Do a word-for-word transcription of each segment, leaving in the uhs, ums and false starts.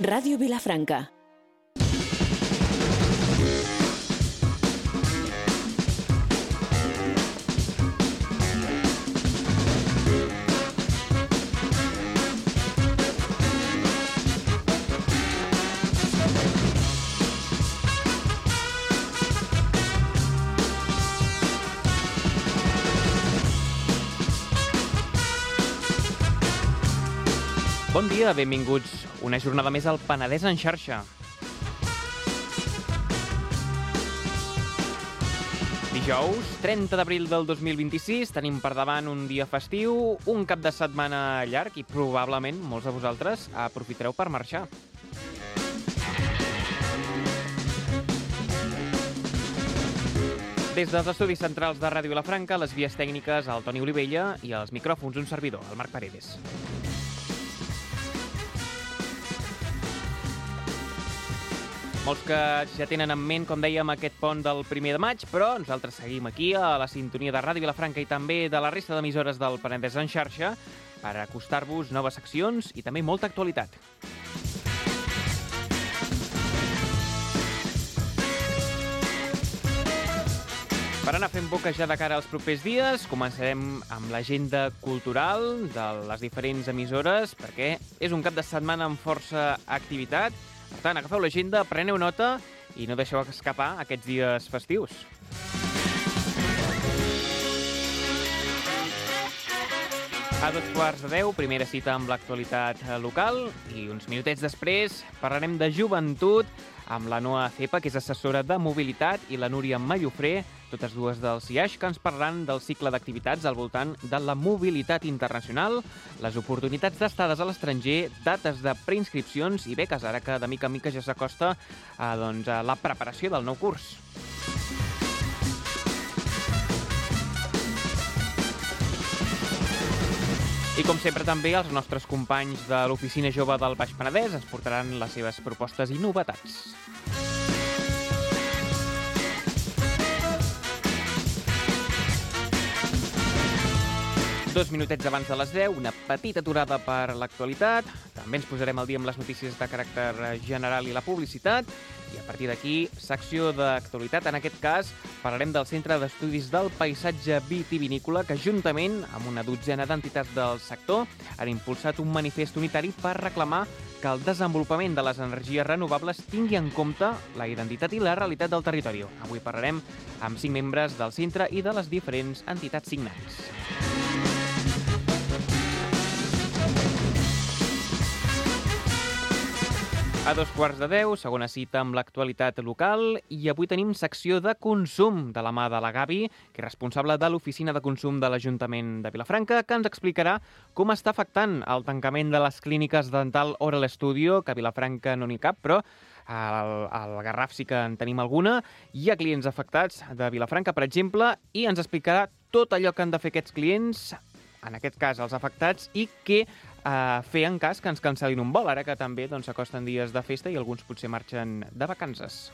Ràdio Vilafranca. Bon dia, benvinguts una jornada més al Penedès en xarxa. Dijous, trenta d'abril del dos mil vint-i-sis, tenim per davant un dia festiu, un cap de setmana llarg i probablement molts de vosaltres aprofitareu per marxar. Des dels estudis centrals de Ràdio Vilafranca, les vies tècniques, el Toni Olivella i els micròfons, un servidor, el Marc Paredes. Molts que ja tenen en ment, com dèiem, aquest pont del primer de maig, però nosaltres seguim aquí a la sintonia de Ràdio Vilafranca i també de la resta d'emissores del Penedès en xarxa per acostar-vos noves seccions i també molta actualitat. Per anar fent boca ja de cara als propers dies, començarem amb l'agenda cultural de les diferents emissores, perquè és un cap de setmana amb força activitat. Per tant, agafeu l'agenda, preneu nota i no deixeu escapar aquests dies festius. A dos quarts de deu, primera cita amb l'actualitat local i uns minutets després parlarem de joventut amb la Noa Cepa, que és assessora de mobilitat, i la Núria Mallofré, totes dues del C I A X, que ens parlaran del cicle d'activitats al voltant de la mobilitat internacional, les oportunitats d'estades a l'estranger, dates de preinscripcions i beques, ara que de mica en mica ja s'acosta a, doncs, a la preparació del nou curs. I com sempre també els nostres companys de l'Oficina Jove del Baix Penedès ens portaran les seves propostes i novetats. Dos minutets abans de les deu, una petita aturada per l'actualitat. També ens posarem al dia amb les notícies de caràcter general i la publicitat. I a partir d'aquí, secció d'actualitat. En aquest cas, parlarem del Centre d'Estudis del Paisatge Vitivinícola, que juntament amb una dotzena d'entitats del sector han impulsat un manifest unitari per reclamar que el desenvolupament de les energies renovables tingui en compte la identitat i la realitat del territori. Avui parlarem amb cinc membres del centre i de les diferents entitats signants. A dos quarts de deu, segona cita amb l'actualitat local, i avui tenim secció de consum de la mà de la Gavi, que és responsable de l'Oficina de Consum de l'Ajuntament de Vilafranca, que ens explicarà com està afectant el tancament de les clíniques dental Oral Studio, que a Vilafranca no n'hi cap, però al, al Garraf sí que en tenim alguna. Hi ha clients afectats de Vilafranca, per exemple, i ens explicarà tot allò que han de fer aquests clients, en aquest cas els afectats, i què a fer en cas que ens cancel·lin un vol, ara que també doncs, s'acosten dies de festa i alguns potser marxen de vacances.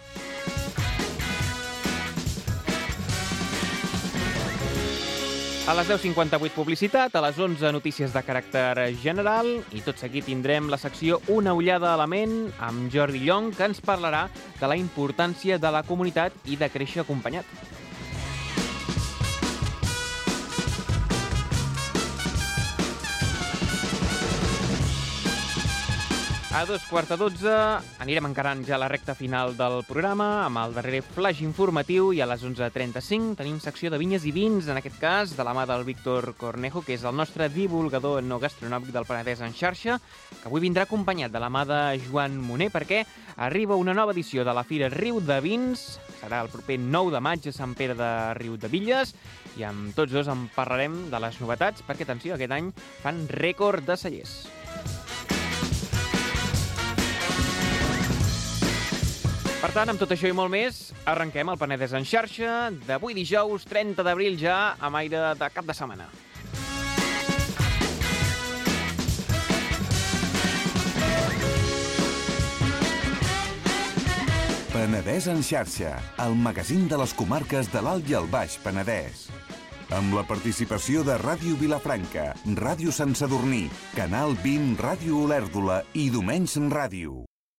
A les deu cinquanta-vuit publicitat, a les onze notícies de caràcter general i tot seguit tindrem la secció Una ullada a la ment amb Jordi Llong, que ens parlarà de la importància de la comunitat i de créixer acompanyat. A dos quarts de dotze anirem encarant ja la recta final del programa amb el darrer flash informatiu i a les onze trenta-cinc tenim secció de vinyes i vins, en aquest cas de la mà del Víctor Cornejo, que és el nostre divulgador no gastronòmic del Penedès en xarxa, que avui vindrà acompanyat de la mà de Joan Moner perquè arriba una nova edició de la Fira Riu de Vins, serà el proper nou de maig a Sant Pere de Riudebitlles i amb tots dos en parlarem de les novetats perquè, atenció, aquest any fan rècord de cellers. Per tant, amb tot això i molt més, arrenquem el Penedès en xarxa d'avui dijous, trenta d'abril ja, amb aire de cap de setmana. Penedès en xarxa, el magazín de les comarques de l'Alt i el Baix Penedès. Amb la participació de Ràdio Vilafranca, Ràdio Sant Sadurní, Canal vint, Ràdio Olèrdola i Domenys Ràdio.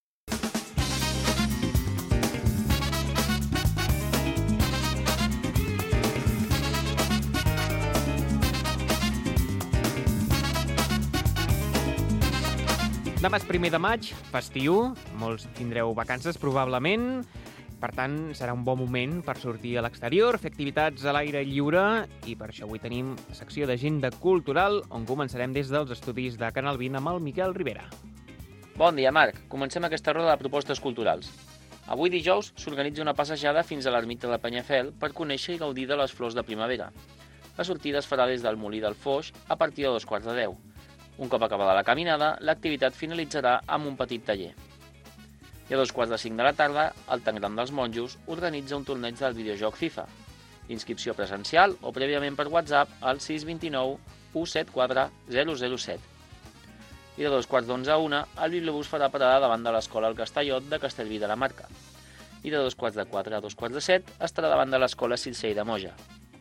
Demà és primer de maig, festiu, molts tindreu vacances probablement, per tant serà un bon moment per sortir a l'exterior, fer activitats a l'aire lliure i per això avui tenim la secció d'agenda cultural on començarem des dels estudis de Canal vint amb el Miquel Rivera. Bon dia, Marc. Comencem aquesta roda de propostes culturals. Avui dijous s'organitza una passejada fins a l'ermita de Penyafel per conèixer i gaudir de les flors de primavera. La sortida es farà des del Molí del Foix a partir de dos quarts de deu. Un cop acabada la caminada, l'activitat finalitzarà amb un petit taller. I a dos quarts de cinc de la tarda, el Tangram dels Monjos organitza un torneig del videojoc FIFA. Inscripció presencial o prèviament per WhatsApp al sis dos nou, u set quatre, zero zero set. I de dos quarts d'onze a una, el bibliobús farà parada davant de l'escola El Castellot de Castellví de la Marca. I de dos quarts de quatre a dos quarts de set estarà davant de l'escola Circell de Moja.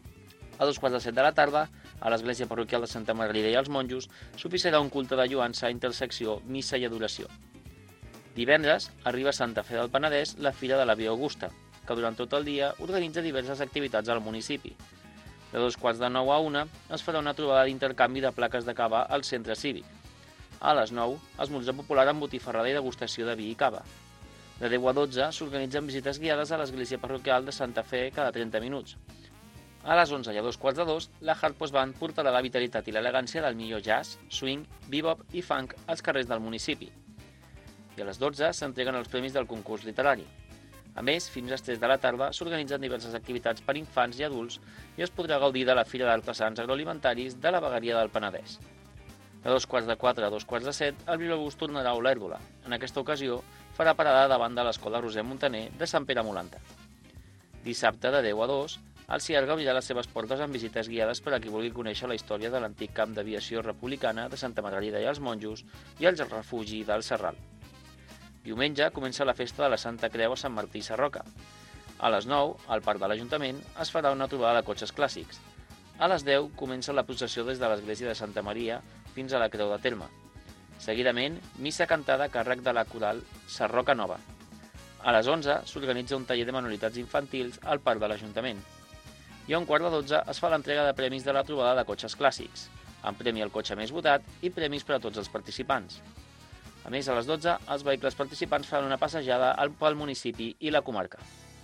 A dos quarts de set de la tarda, a l'església parroquial de Santa Margarida i els Monjos, s'oficiarà un culte de lloança, intersecció, missa i adoració. Divendres arriba a Santa Fe del Penedès la Fira de la Via Augusta, que durant tot el dia organitza diverses activitats al municipi. De dos quarts de nou a una es farà una trobada d'intercanvi de plaques de cava al centre cívic. A les nou, esmorzar popular amb botifarrada i degustació de vi i cava. De deu a dotze s'organitzen visites guiades a l'església parroquial de Santa Fe cada trenta minuts. A les onze i a dos quarts de dos, la Hardpost Band portarà la vitalitat i l'elegància del millor jazz, swing, bebop i funk als carrers del municipi. I a les dotze s'entreguen els premis del concurs literari. A més, fins a les tres de la tarda s'organitzen diverses activitats per infants i adults i es podrà gaudir de la Fira d'Artesans Agroalimentaris de la Vegueria del Penedès. De dos quarts de quatre a dos quarts de set, el bibliobús tornarà a Olèrdola. En aquesta ocasió, farà parada davant de l'escola Roser Montaner de Sant Pere Molanta. Dissabte, de deu a dos, el Ciarga obrirà les seves portes amb visites guiades per a qui vulgui conèixer la història de l'antic camp d'aviació republicana de Santa Margarida i els Monjos i el refugi del Serral. Diumenge comença la festa de la Santa Creu a Sant Martí i Sarroca. A les nou, al Parc de l'Ajuntament, es farà una trobada de cotxes clàssics. A les deu comença la processió des de l'església de Santa Maria fins a la Creu de Terme. Seguidament, missa cantada a càrrec de la coral Sarroca Nova. A les onze s'organitza un taller de manualitats infantils al Parc de l'Ajuntament. I a un quart de dotze es fa l'entrega de premis de la trobada de cotxes clàssics, amb premi al cotxe més votat i premis per a tots els participants. A més, a les dotze, els vehicles participants faran una passejada pel municipi i la comarca.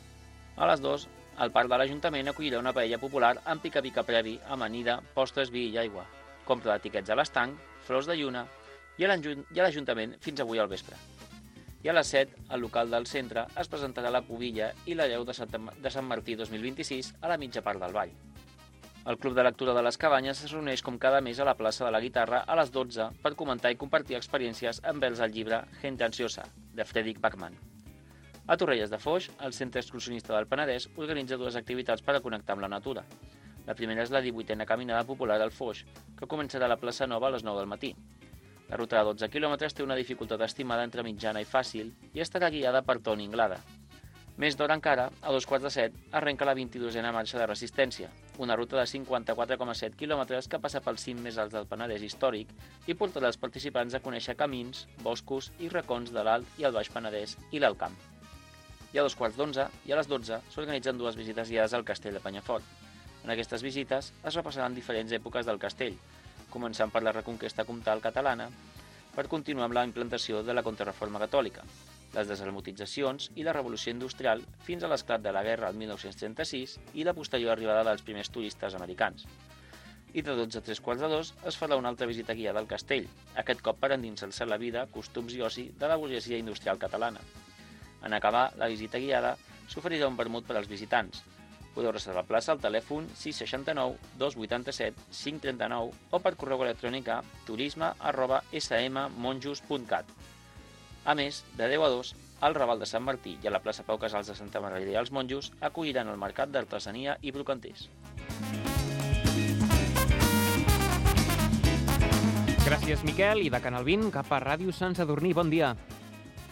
A les dues, el Parc de l'Ajuntament acollirà una paella popular amb pica-pica previ, amanida, postres, vi i aigua, compra de tiquets a l'estanc, flors de lluna i a l'Ajuntament fins avui al vespre. I a les set, al local del centre, es presentarà la Pubilla i la Lleu de Sant Martí dos mil vint-i-sis a la mitja part del ball. El Club de Lectura de les Cabanyes es reuneix com cada mes a la plaça de la Guitarra a les dotze per comentar i compartir experiències envers el llibre Gente Ansiosa, de Fredrik Backman. A Torrelles de Foix, el Centre Excursionista del Penedès organitza dues activitats per a connectar amb la natura. La primera és la divuitena Caminada Popular al Foix, que començarà a la plaça Nova a les nou del matí. La ruta de dotze quilòmetres té una dificultat estimada entre mitjana i fàcil i estarà guiada per Toni Inglada. Més d'hora encara, a dos quarts de set, arrenca la vint-i-dosena marxa de resistència, una ruta de cinquanta-quatre coma set quilòmetres que passa pels cims més alts del Penedès històric i portarà els participants a conèixer camins, boscos i racons de l'Alt i el Baix Penedès i l'Alt Camp. I a dos quarts d'onze i a les dotze s'organitzen dues visites guiades al castell de Penyafort. En aquestes visites es repassaran diferents èpoques del castell, començant per la reconquesta comtal catalana, per continuar amb la implantació de la contrarreforma catòlica, les desalmotitzacions i la revolució industrial fins a l'esclat de la guerra el mil nou-cents trenta-sis i la posterior arribada dels primers turistes americans. I de dotze a tres quarts de dos es farà una altra visita guiada al castell, aquest cop per endinsar-se la vida, costums i oci de la burgesia industrial catalana. En acabar la visita guiada, s'oferirà un vermut per als visitants. Podeu reservar plaça al telèfon sis seixanta nou dos vuitanta-set cinc trenta-nou o per correu electrònic a turisme arroba s m monjos punt cat. A més, de deu a dos, al Raval de Sant Martí i a la plaça Pau Casals de Santa Margarida i els Monjos acolliran el mercat d'artesania i brocanters. Gràcies, Miquel, i de Canal vint cap a Ràdio Sant Sadurní. Bon dia.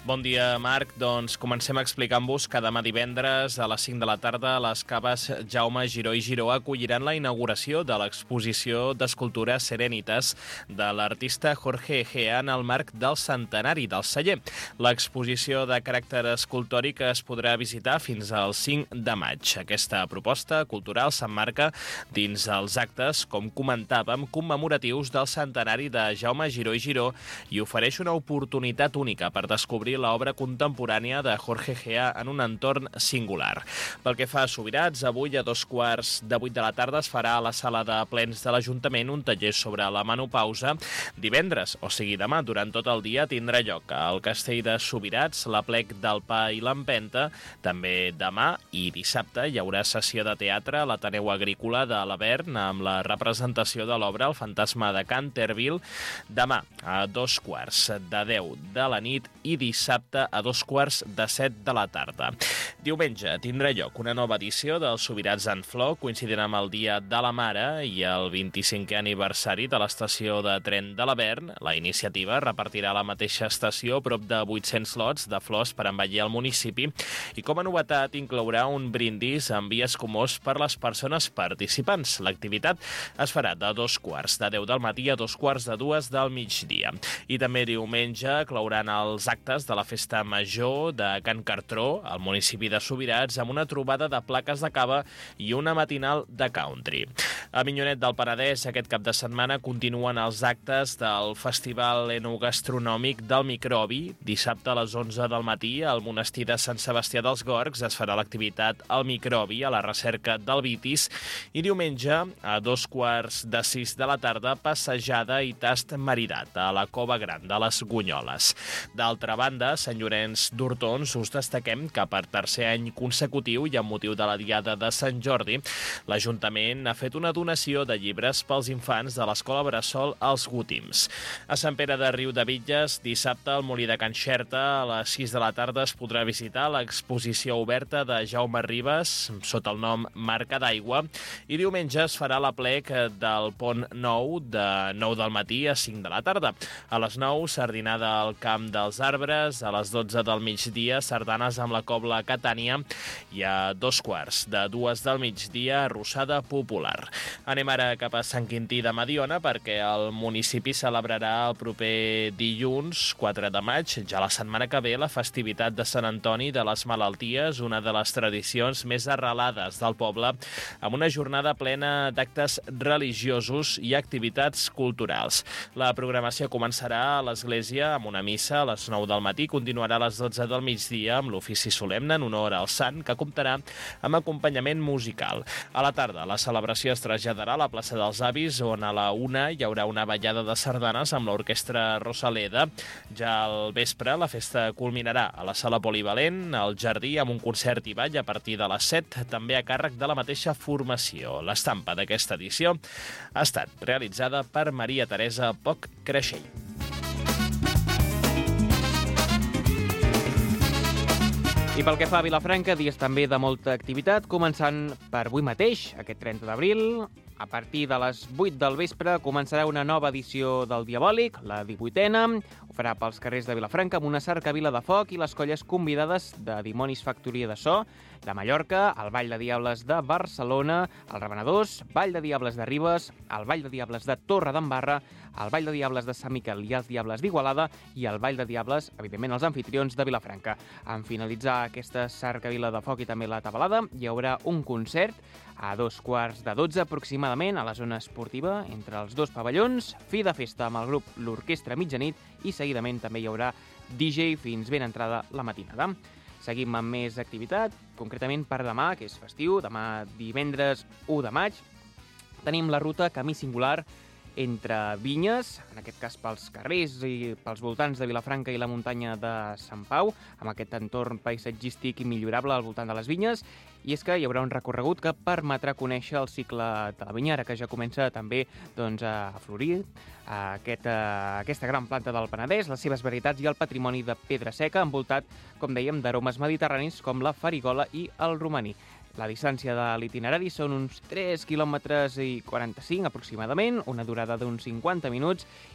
Bon dia, Marc. Doncs comencem explicant-vos que demà divendres a les cinc de la tarda les caves Jaume Giró i Giró acolliran la inauguració de l'exposició d'escultura Serenitas de l'artista Jorge Egea en el marc del centenari del celler. L'exposició de caràcter escultòric es podrà visitar fins al cinc de maig. Aquesta proposta cultural s'emmarca dins els actes, com comentàvem, commemoratius del centenari de Jaume Giró i Giró i ofereix una oportunitat única per descobrir l'obra contemporània de Jorge Egea en un entorn singular. Pel que fa a Subirats, avui a dos quarts de vuit de la tarda es farà a la sala de plens de l'Ajuntament un taller sobre la menopausa. Divendres, o sigui demà, durant tot el dia tindrà lloc al Castell de Subirats, l'Aplec del Pa i l'Empenta. També demà i dissabte hi haurà sessió de teatre a l'Ateneu Agrícola de l'Avern amb la representació de l'obra El fantasma de Canterville. Demà a dos quarts de deu de la nit i dissabte dissabte a dos quarts de set de la tarda. Diumenge tindrà lloc una nova edició dels Subirats en Flor, coincidint amb el Dia de la Mare i el vint-i-cinquè aniversari de l'estació de tren de l'Avern. La iniciativa repartirà a la mateixa estació prop de vuit-cents lots de flors per embellir el municipi i com a novetat inclourà un brindis amb vi escumós per les persones participants. L'activitat es farà de dos quarts de deu del matí a dos quarts de dues del migdia. I també diumenge clouran els actes de la Festa Major de Can Cartró, al municipi de Subirats, amb una trobada de plaques de cava i una matinal de country. A Minyonet del Penedès, aquest cap de setmana, continuen els actes del Festival Enogastronòmic del Microbi. Dissabte a les onze del matí, al monestir de Sant Sebastià dels Gorgs, es farà l'activitat al Microbi, a la recerca del vitis, i diumenge, a dos quarts de sis de la tarda, passejada i tast maridat a la Cova Gran de les Gunyoles. D'altra banda, a Sant Llorenç d'Hortons us destaquem que per tercer any consecutiu i amb motiu de la Diada de Sant Jordi, l'Ajuntament ha fet una donació de llibres pels infants de l'Escola Bressol Els Gútims. A Sant Pere de Riudebitlles, dissabte al Molí de Can Xerta, a les sis de la tarda es podrà visitar l'exposició oberta de Jaume Ribes sota el nom Marca d'Aigua i diumenge es farà l'aplec del Pont Nou de nou del matí a cinc de la tarda. A les nou, sardinada al Camp dels Arbres, a les dotze del migdia, sardanes amb la Cobla Catània i a dos quarts de dues del migdia, arrossada popular. Anem ara cap a Sant Quintí de Mediona perquè el municipi celebrarà el proper dilluns, quatre de maig, ja la setmana que ve, la festivitat de Sant Antoni de les Malalties, una de les tradicions més arrelades del poble, amb una jornada plena d'actes religiosos i activitats culturals. La programació començarà a l'església amb una missa a les nou del matí i continuarà a les dotze del migdia amb l'ofici solemne en honor al sant, que comptarà amb acompanyament musical. A la tarda, la celebració es traslladarà a la plaça dels Avis, on a la una hi haurà una ballada de sardanes amb l'orquestra Rosaleda. Ja al vespre, la festa culminarà a la sala polivalent, al jardí, amb un concert i ball a partir de les set, també a càrrec de la mateixa formació. L'estampa d'aquesta edició ha estat realitzada per Maria Teresa Poch Creixell. I pel que fa a Vilafranca, dies també de molta activitat, començant per avui mateix, aquest trenta d'abril. A partir de les vuit del vespre començarà una nova edició del Diabòlic, la divuitena. Ho farà pels carrers de Vilafranca amb una cercavila de foc i les colles convidades de Dimonis Factoria de So, de Mallorca, el Ball de Diables de Barcelona, el Revenedors, Ball de Diables de Ribes, el Ball de Diables de Torredembarra, el Ball de Diables de Sant Miquel i els Diables d'Igualada i el Ball de Diables, evidentment, els anfitrions de Vilafranca. En finalitzar aquesta cercavila de foc i també la tabalada, hi haurà un concert a dos quarts de dotze aproximadament a la zona esportiva entre els dos pavellons, fi de festa amb el grup L'Orquestra Mitjanit i seguidament també hi haurà D J fins ben entrada la matinada. Seguim amb més activitat, concretament per demà, que és festiu, demà divendres u de maig. Tenim la ruta Camí Singular entre vinyes, en aquest cas pels carrers i pels voltants de Vilafranca i la muntanya de Sant Pau, amb aquest entorn paisatgístic i millorable al voltant de les vinyes, i és que hi haurà un recorregut que permetrà conèixer el cicle de la vinya, ara que ja comença també doncs, a florir aquest, aquesta gran planta del Penedès, les seves varietats i el patrimoni de pedra seca, envoltat, com dèiem, d'aromes mediterranis com la farigola i el romaní. La distància de l'itinerari són uns tres quilòmetres i quaranta-cinc aproximadament, una durada d'uns cinquanta minuts i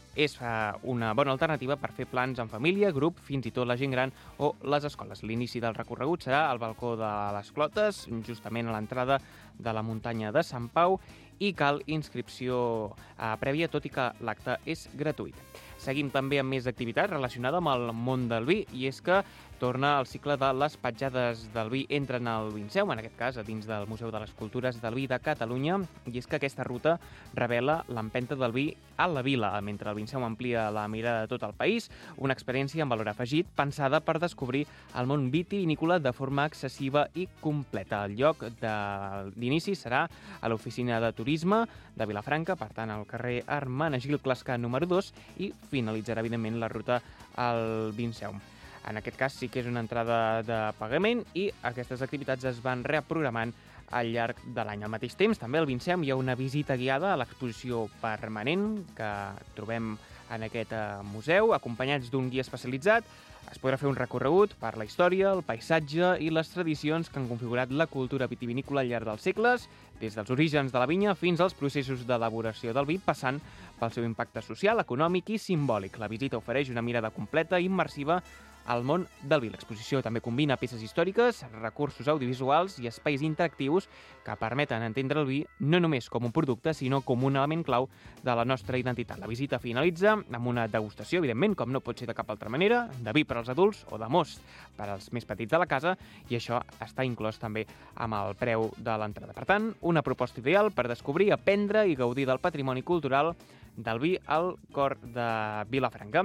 és uh, una bona alternativa per fer plans en família, grup, fins i tot la gent gran o les escoles. L'inici del recorregut serà al balcó de les Clotes, justament a l'entrada de la muntanya de Sant Pau, i cal inscripció uh, prèvia, tot i que l'acte és gratuït. Seguim també amb més activitats relacionades amb el món del vi, i és que torna el cicle de les petjades del vi entren al Vinceum, en aquest cas a dins del Museu de les Cultures del Vi de Catalunya, i és que aquesta ruta revela l'empenta del vi a la vila, mentre el Vinceum amplia la mirada de tot el país, una experiència amb valor afegit pensada per descobrir el món vitivinícola de forma excessiva i completa. El lloc d'inici serà a l'oficina de turisme de Vilafranca, per tant al carrer Hermenegildo Clascar número dos, i finalitzarà evidentment la ruta al Vinceum. En aquest cas sí que és una entrada de pagament i aquestes activitats es van reprogramant al llarg de l'any. Al mateix temps, també al Vinceum hi ha una visita guiada a l'exposició permanent que trobem en aquest museu, acompanyats d'un guia especialitzat. Es podrà fer un recorregut per la història, el paisatge i les tradicions que han configurat la cultura vitivinícola al llarg dels segles, des dels orígens de la vinya fins als processos d'elaboració del vi, passant pel seu impacte social, econòmic i simbòlic. La visita ofereix una mirada completa i immersiva al món del vi. L'exposició també combina peces històriques, recursos audiovisuals i espais interactius que permeten entendre el vi no només com un producte, sinó com un element clau de la nostra identitat. La visita finalitza amb una degustació, evidentment, com no pot ser de cap altra manera, de vi per als adults o de most per als més petits de la casa, i això està inclòs també amb el preu de l'entrada. Per tant, una proposta ideal per descobrir, aprendre i gaudir del patrimoni cultural del vi al cor de Vilafranca.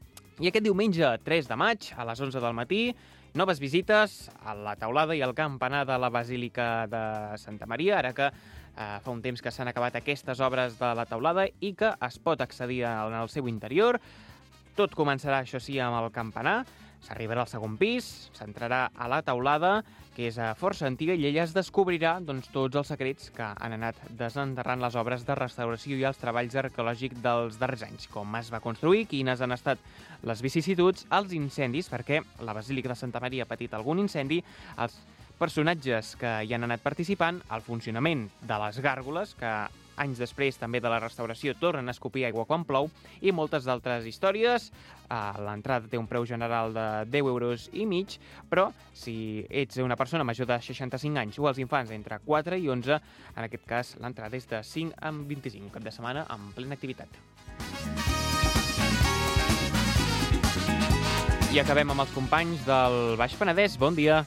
I aquest diumenge, tres de maig, a les onze del matí, noves visites a la teulada i al campanar de la Basílica de Santa Maria, ara que eh, fa un temps que s'han acabat aquestes obres de la teulada i que es pot accedir en el seu interior. Tot començarà, això sí, amb el campanar. S'arribarà al segon pis, s'entrarà a la teulada, que és força antiga, i ella es descobrirà doncs, tots els secrets que han anat desenterrant les obres de restauració i els treballs arqueològics dels darrers anys. Com es va construir, quines han estat les vicissituds, els incendis, perquè la Basílica de Santa Maria ha patit algun incendi, els personatges que hi han anat participant, el funcionament de les gàrgoles, que anys després també de la restauració tornen a escopir aigua quan plou, i moltes altres històries. L'entrada té un preu general de deu euros i mig, però si ets una persona major de seixanta-cinc anys o els infants entre quatre i onze, en aquest cas l'entrada és de cinc a vint-i-cinc, cap de setmana en plena activitat. I acabem amb els companys del Baix Penedès. Bon dia.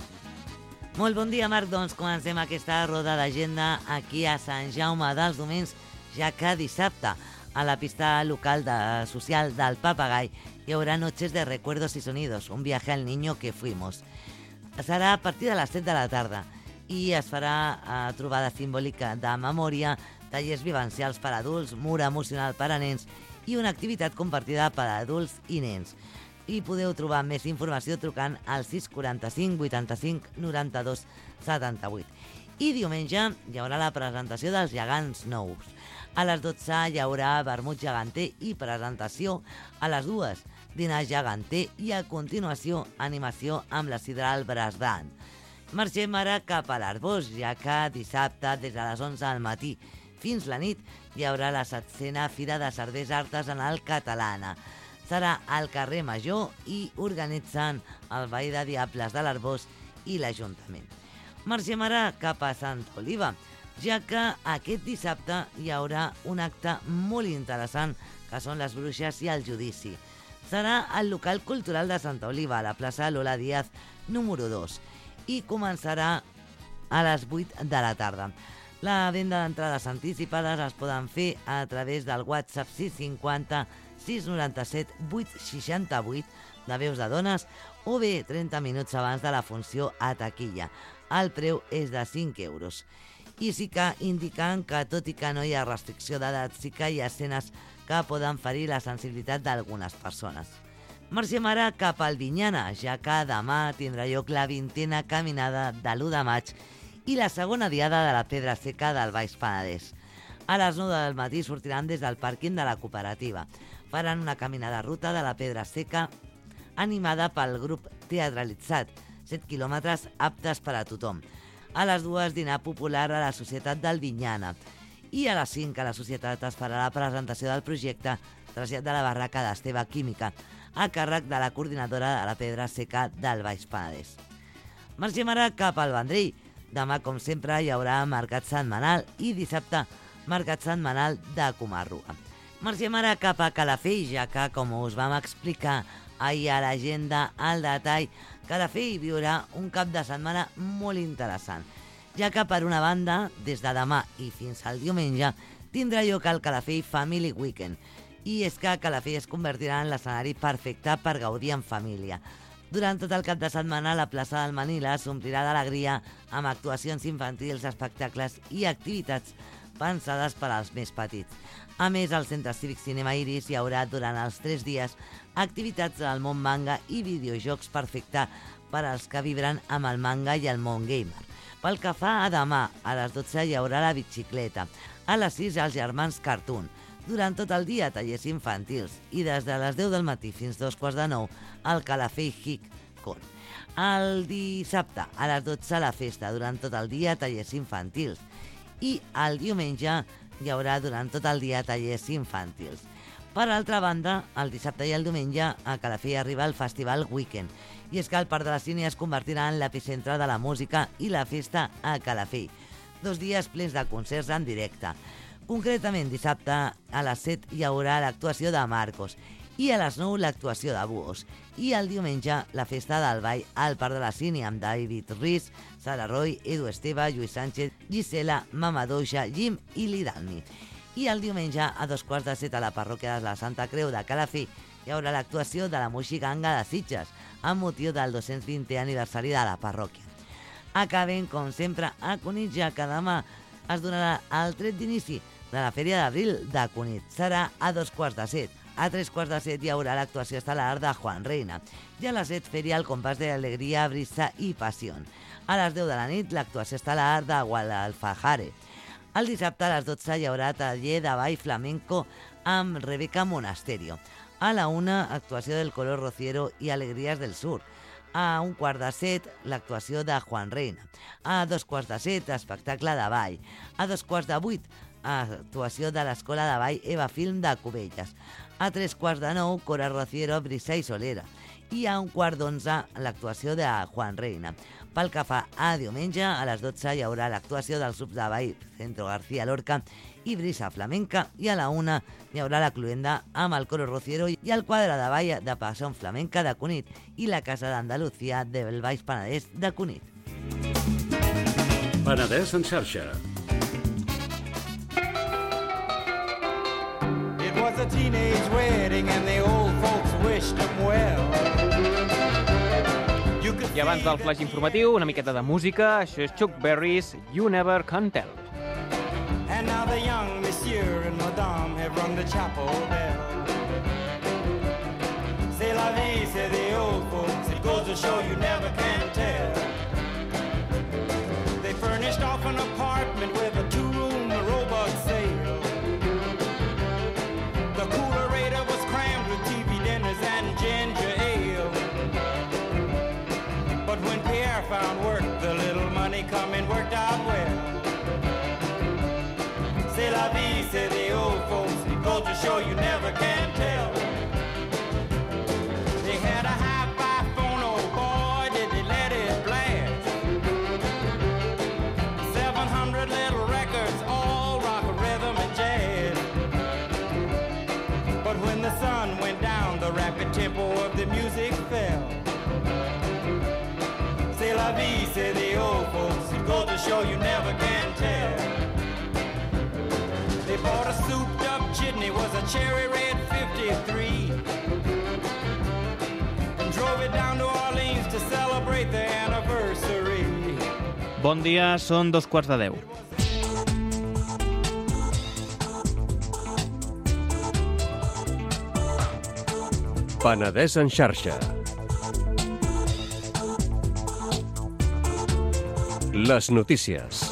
Molt bon dia, Marc. Doncs comencem aquesta roda d'agenda aquí a Sant Jaume dels Domenys, ja que dissabte a la pista local de, social del Papagai hi haurà Noches de Recuerdos y Sonidos, un viaje al niño que fuimos. Serà a partir de les set de la tarda i es farà eh, trobada simbòlica de memòria, tallers vivencials per a adults, mur emocional per a nens i una activitat compartida per a adults i nens. I podeu trobar més informació trucant al sis quaranta-cinc vuitanta-cinc noranta-dos setanta-vuit. I diumenge hi haurà la presentació dels gegants nous. A les dotze hi haurà vermut geganter i presentació a les dues, dinar geganter, i a continuació animació amb la Sidral Brasdan. Marxem ara cap a l'Arbós, ja que dissabte des de les onze del matí fins la nit hi haurà la setzena Fira de Cerders Artesanal Catalana. Serà al carrer Major i organitzen el Ball de Diables de l'Arbós i l'Ajuntament. Marxem ara cap a Santa Oliva, ja que aquest dissabte hi haurà un acte molt interessant, que són les bruixes i el judici. Serà al local cultural de Santa Oliva, a la plaça Lola Díaz, número dos, i començarà a les vuit de la tarda. La venda d'entrades anticipades es poden fer a través del WhatsApp sis cinquanta sis noranta-set vuit seixanta-vuit de Veus de Dones, o bé trenta minuts abans de la funció a taquilla. El preu és de cinc euros. I sí que indiquen que, tot i que no hi ha restricció d'edat, sí que hi ha escenes que poden ferir la sensibilitat d'algunes persones. Marxem ara cap al Vinyana, ja que demà tindrà lloc la vintena caminada de l'u de maig i la segona diada de la Pedra Seca del Baix Penedès. A les nou del matí sortiran des del pàrquing de la cooperativa. Faran una caminada ruta de la Pedra Seca animada pel grup teatralitzat, set quilòmetres aptes per a tothom. A les dues, dinar popular a la Societat del Vinyana. I a les cinc a la Societat es farà la presentació del projecte trasllat de la barraca d'Esteve Química, a càrrec de la coordinadora de la Pedra Seca del Baix Penedès. Marxem ara cap al Vendrell. Demà, com sempre, hi haurà mercat setmanal i dissabte mercat setmanal de Comarruga. Marxem ara cap a Calafell, ja que, com us vam explicar ahir a l'agenda al detall, Calafell viurà un cap de setmana molt interessant, ja que per una banda, des de demà i fins al diumenge, tindrà lloc el Calafell Family Weekend, i és que Calafell es convertirà en l'escenari perfecte per gaudir en família. Durant tot el cap de setmana, la plaça del Manila s'omplirà d'alegria amb actuacions infantils, espectacles i activitats pensades per als més petits. A més, al Centre Cívic Cinema Iris hi haurà durant els tres dies activitats del món manga i videojocs perfecte per als que vibren amb el manga i el món gamer. Pel que fa a demà, a les dotze hi haurà la bicicleta, a les sis els germans Cartoon, durant tot el dia tallers infantils i des de les deu del matí fins dos quarts de nou el Calafell Hic Con. El dissabte a les dotze la festa, durant tot el dia tallers infantils i el diumenge hi haurà durant tot el dia tallers infantils. Per altra banda, el dissabte i el diumenge a Calafell arriba el Festival Weekend, i és que el Parc de la Sínia es convertirà en l'epicentre de la música i la festa a Calafell. Dos dies plens de concerts en directe. Concretament, dissabte a les set hi haurà l'actuació de Marcos i a les nou l'actuació de Buos. I el diumenge la festa del ball al Parc de la Sínia amb David Ruiz, Sara Roy, Edu Esteve, Lluís Sánchez, Gisela, Mamadoixa, Jim i Lidalmi. I el diumenge a dos quarts de set a la parròquia de la Santa Creu de Calafell hi haurà l'actuació de la Moixiganga de Sitges amb motiu del dos-cents vintè aniversari de la parròquia. Acabem, com sempre, a Cunit, ja que demà es donarà el tret d'inici de la Fèria d'Abril de Cunit. Serà a dos quarts de set. A tres quarts de set hi haurà l'actuació estel·lar de Juan Reina. I a les set, Fèria al compàs de alegria, brisa i passió. A les deu de la nit, l'actuació estel·lar de Guadalfajare. El dissabte a les dotze hi haurà taller de ball flamenco amb Rebeca Monasterio. A la una, actuació del Color Rociero i Alegrías del Sur. A un quart de set, l'actuació de Juan Reina. A dos quarts de set, espectacle de ball. A dos quarts de vuit, actuació de l'Escola de Ball Eva Film de Cubelles. A tres quarts de nou, Cora Rociero, Brisa i Solera. I a un quart d'onze, l'actuació de Juan Reina. Pel que fa a diumenge, a les dotze hi haurà l'actuació dels grups de ball Centro García Lorca i Brisa Flamenca, i a la una hi haurà la cluenda amb el Coro Rociero i el quadre de ball de Pasón Flamenca de Cunit i la Casa d'Andalucía del Baix Penedès de Cunit. Penedès en xarxa. It was a teenage wedding and the old folks wished them well. I abans del flash informatiu, una miqueta de música. Això és Chuck Berry's You Never Can Tell. And now the young monsieur and madame have rung the chapel bell. C'est la vie, say the old folks, it goes to show you never can tell. They furnished off an apartment with a two-room robot sale. The coolerator was crammed with T V dinners and ginger ale. But when Pierre found work, the little money coming worked out well. C'est la vie, say the old folks, it goes to show you never can tell. They had a hi-fi phone, oh boy, did they let it blast. Seven hundred little records, all rock, rhythm, and jazz. But when the sun went down, the rapid tempo of the music fell. C'est la vie, say the old folks, it goes to show you never can tell. They bought a souped-up chitney, was a cherry red fifty-three, and drove it down to Orleans to celebrate their anniversary. Bon dia, són dos quarts de deu. Penedès en xarxa. Les notícies.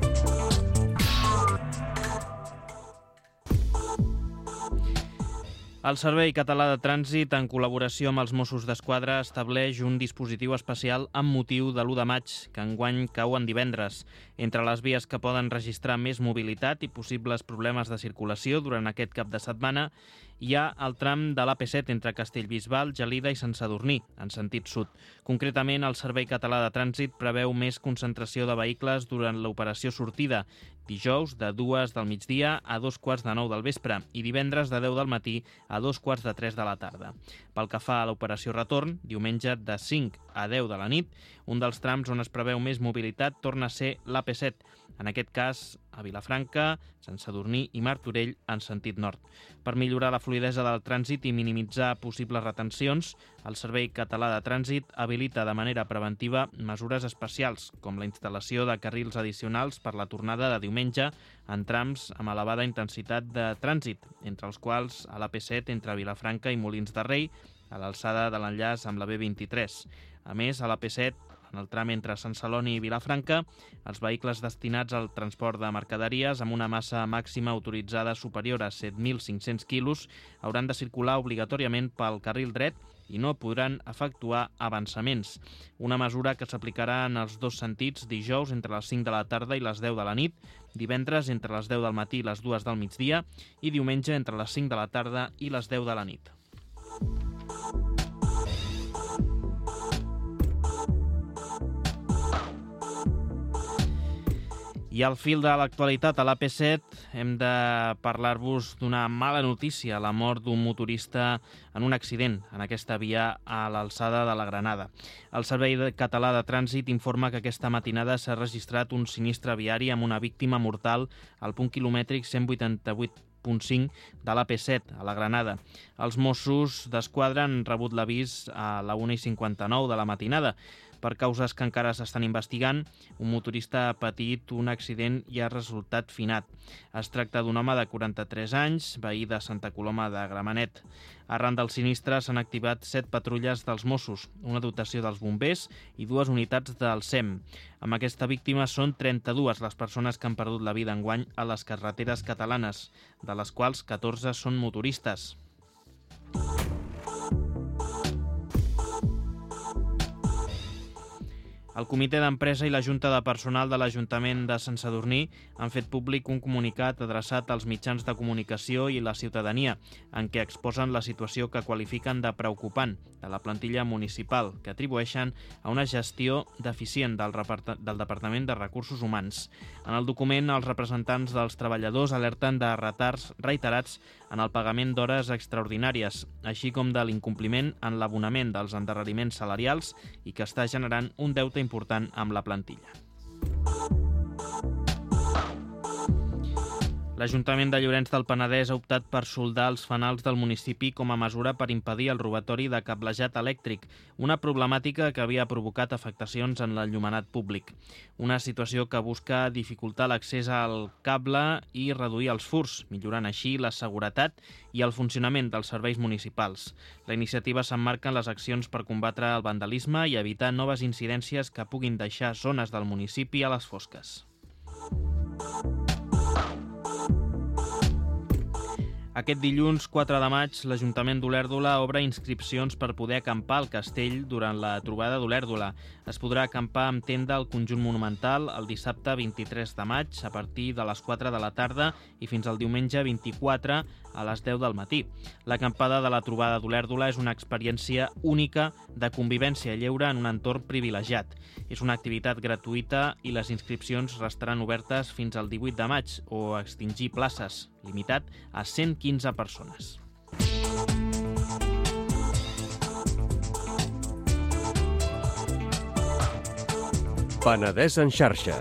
El Servei Català de Trànsit, en col·laboració amb els Mossos d'Esquadra, estableix un dispositiu especial amb motiu de l'u de maig, que enguany cau en divendres. Entre les vies que poden registrar més mobilitat i possibles problemes de circulació durant aquest cap de setmana hi ha el tram de l'A P set entre Castellbisbal, Gelida i Sant Sadurní, en sentit sud. Concretament, el Servei Català de Trànsit preveu més concentració de vehicles durant l'operació sortida, dijous de dues del migdia a dos quarts de nou del vespre i divendres de deu del matí a dos quarts de tres de la tarda. Pel que fa a l'operació retorn, diumenge de cinc a deu de la nit, un dels trams on es preveu més mobilitat torna a ser l'A P set, en aquest cas a Vilafranca, Sant Sadurní i Martorell en sentit nord. Per millorar la fluidesa del trànsit i minimitzar possibles retencions, el Servei Català de Trànsit habilita de manera preventiva mesures especials, com la instal·lació de carrils addicionals per la tornada de diumenge en trams amb elevada intensitat de trànsit, entre els quals a l'A P set entre Vilafranca i Molins de Rei, a l'alçada de l'enllaç amb la B vint-i-tres. A més, a l'A P set, en el tram entre Sant Celoni i Vilafranca, els vehicles destinats al transport de mercaderies amb una massa màxima autoritzada superior a set mil cinc-cents quilos hauran de circular obligatòriament pel carril dret i no podran efectuar avançaments. Una mesura que s'aplicarà en els dos sentits dijous entre les cinc de la tarda i les deu de la nit, divendres entre les deu del matí i les dues del migdia i diumenge entre les cinc de la tarda i les deu de la nit. I al fil de l'actualitat a l'A P set hem de parlar-vos d'una mala notícia, la mort d'un motorista en un accident en aquesta via a l'alçada de la Granada. El Servei Català de Trànsit informa que aquesta matinada s'ha registrat un sinistre viari amb una víctima mortal al punt quilomètric cent vuitanta-vuit punt cinc de l'A P set, a la Granada. Els Mossos d'Esquadra han rebut l'avís a la una i cinquanta-nou de la matinada. Per causes que encara s'estan investigant, un motorista ha patit un accident i ha resultat finat. Es tracta d'un home de quaranta-tres anys, veí de Santa Coloma de Gramenet. Arran del sinistre s'han activat set patrulles dels Mossos, una dotació dels bombers i dues unitats del S E M. Amb aquesta víctima són trenta-dues les persones que han perdut la vida enguany a les carreteres catalanes, de les quals catorze són motoristes. El Comitè d'Empresa i la Junta de Personal de l'Ajuntament de Sant Sadurní han fet públic un comunicat adreçat als mitjans de comunicació i la ciutadania, en què exposen la situació que qualifiquen de preocupant de la plantilla municipal, que atribueixen a una gestió deficient del, del Departament de Recursos Humans. En el document, els representants dels treballadors alerten de retards reiterats en el pagament d'hores extraordinàries, així com de l'incompliment en l'abonament dels endarreriments salarials i que està generant un deute important amb la plantilla. L'Ajuntament de Llorenç del Penedès ha optat per soldar els fanals del municipi com a mesura per impedir el robatori de cablejat elèctric, una problemàtica que havia provocat afectacions en l'enllumenat públic. Una situació que busca dificultar l'accés al cable i reduir els furts, millorant així la seguretat i el funcionament dels serveis municipals. La iniciativa s'emmarca en les accions per combatre el vandalisme i evitar noves incidències que puguin deixar zones del municipi a les fosques. Aquest dilluns quatre de maig, l'Ajuntament d'Olèrdola obre inscripcions per poder acampar al castell durant la trobada d'Olèrdola. Es podrà acampar amb tenda al conjunt monumental el dissabte vint-i-tres de maig a partir de les quatre de la tarda i fins al diumenge vint-i-quatre a les deu del matí. L'acampada de la trobada d'Olèrdola és una experiència única de convivència lleure en un entorn privilegiat. És una activitat gratuïta i les inscripcions restaran obertes fins al divuit de maig o extingir places, limitat a cent quinze persones. Penedès en xarxa.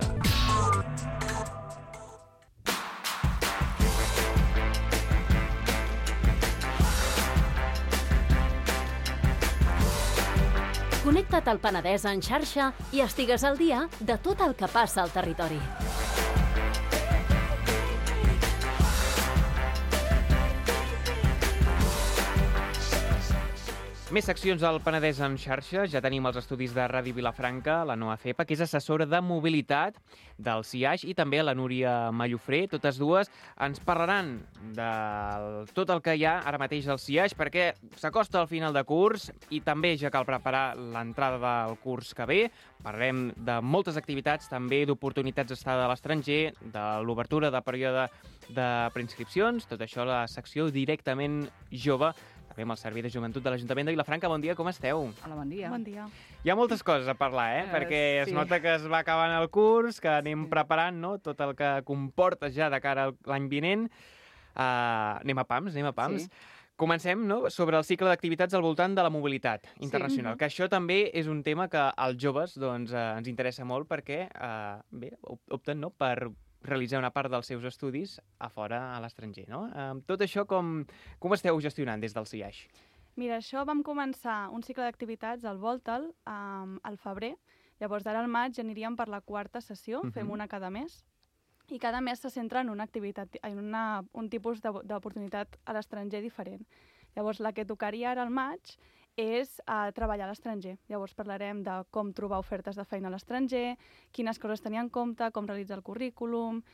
Connecta't al Penedès en xarxa i estigues al dia de tot el que passa al territori. Més seccions del Penedès en xarxa. Ja tenim els estudis de Ràdio Vilafranca, la Noa Cepa, que és assessora de mobilitat del C I A X, i també la Núria Mallofré. Totes dues ens parlaran de tot el que hi ha ara mateix al C I A X, perquè s'acosta al final de curs i també ja cal preparar l'entrada del curs que ve. Parlarem de moltes activitats, també d'oportunitats d'estada a l'estranger, de l'obertura de període de preinscripcions, tot això a la secció Directament Jove, també amb el Servei de Joventut de l'Ajuntament de Vilafranca. Bon dia, com esteu? Hola, bon dia. Bon dia. Hi ha moltes coses a parlar, eh? Uh, perquè es sí. nota que es va acabant el curs, que anem Sí. preparant, no?, tot el que comporta ja de cara a l'any vinent. Uh, anem a pams, anem a pams. Sí. Comencem, no?, sobre el cicle d'activitats al voltant de la mobilitat internacional, Sí. que això també és un tema que als joves doncs, eh, ens interessa molt perquè eh, bé, opten, no?, per realitzar una part dels seus estudis a fora, a l'estranger, no? Eh, tot això com, com esteu gestionant des del C I A X? Mira, això vam començar un cicle d'activitats al Voltal um, al febrer. Llavors, d'ara al maig aniríem per la quarta sessió, uh -huh. fem una cada mes. I cada mes se centra en una activitat, en una, un tipus d'oportunitat a l'estranger diferent. Llavors, la que tocaria ara al maig és uh, treballar a l'estranger. Llavors parlarem de com trobar ofertes de feina a l'estranger, quines coses tenir en compte, com realitzar el currículum,